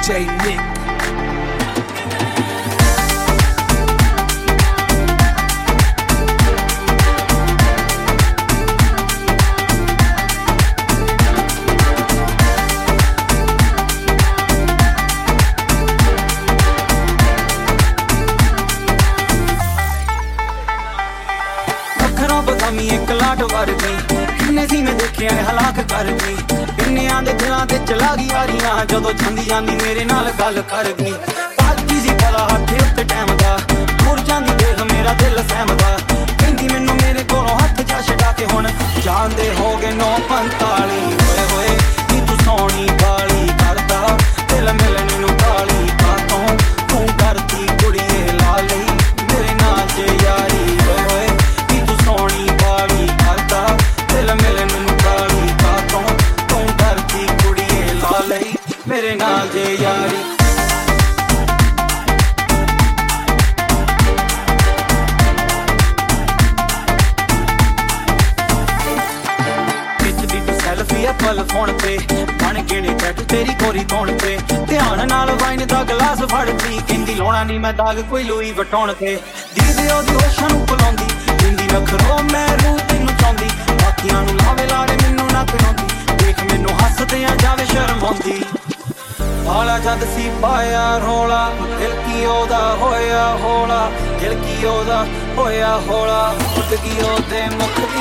DJ Nick. बदामी एक लाट वर्गी किन्ने सी मैं देखे हलाक कर गई किन्नियां दे दिलां ते चला गई यारियां जदों छंदी जांदी मेरे नाल गल कर गई बाकी सी पला हथे उत्ते टाइम दा मुर जांदी देख मेरा दिल सहमदा कहंदी मैनू मेरे कोलों हथ जा छड़ा के हुण जांदे हो गए 9:45 होए होए नी तू सोनी गाली करदा दिल मिलने नू गाली कातों तू करदी कुड़िए ला लई मेरे नाल जे यारी होए होए सोनी बाली करदा दिल मिलन नू गाली कातों तू डरदी कुड़िए ला लई मेरे नाल जे यारी खिचदी तू सैल्फी आ पल फोन पे बन गिने टैटू तेरी कोरी तोड़ पे ध्यान नाल वाइन दा गलास फड़दी कहंदी लाउणा नहीं मैं दाग कोई लूई वटाउण ते दीदी ओदी होशां नू भुलाउंदी जिंदी रखरो मैं रूह तैनू चाहुंदी बाकियां नू लावे लाड़े मैनू ना कराउंदी देख मैनू हसदियां जावे शर्म आउंदी आला जद सी पाया रोला दिल की ओदा होया होला दिल की ओदा होया होला उड़ गई ओदे मुख